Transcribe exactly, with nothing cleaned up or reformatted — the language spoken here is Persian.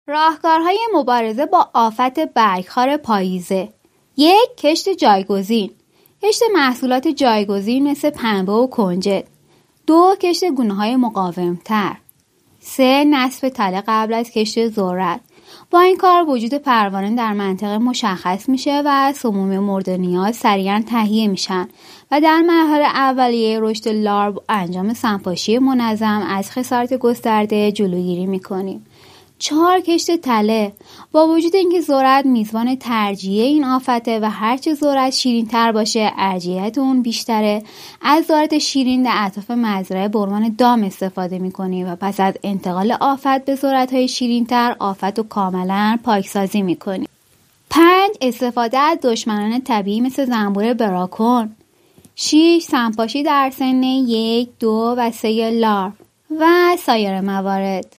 راهکارهای مبارزه با آفت برگخوار پاییزه. یک، کشت جایگزین. کشت محصولات جایگزین مثل پنبه و کنجد. دو، کشت گونه‌های مقاوم‌تر. سه، نصب تله قبل از کشت ذرت. با این کار وجود پروانه در منطقه مشخص میشه و سموم مورد نیاز سریعا تهیه میشن و در مرحله اولیه رشد لارو انجام سمپاشی منظم از خسارت گسترده جلوگیری میکنیم. چهار، کشت تله. با وجود اینکه ذرت میزبان ترجیحی این آفته و هرچه ذرت شیرین تر باشه ارجحیت اون بیشتره، از ذرت شیرین در اطراف مزرعه به عنوان دام استفاده میکنیم و پس از انتقال آفت به ذرت‌های شیرین تر آفت رو کاملا پاکسازی میکنیم. پنج، استفاده از دشمنان طبیعی مثل زنبور براکون. شش، سمپاشی در سن یک، دو و سه لارو و سایر موارد.